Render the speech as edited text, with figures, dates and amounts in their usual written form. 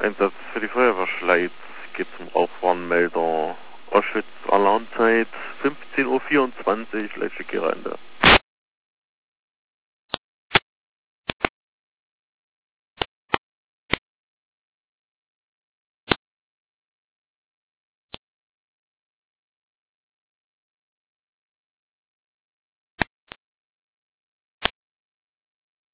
Einsatz für die Feuerwehr Schleiz. Geht zum Rauchwarnmelder. Auschwitz, Alarmzeit 15:24 Uhr, Leitstücke Rande.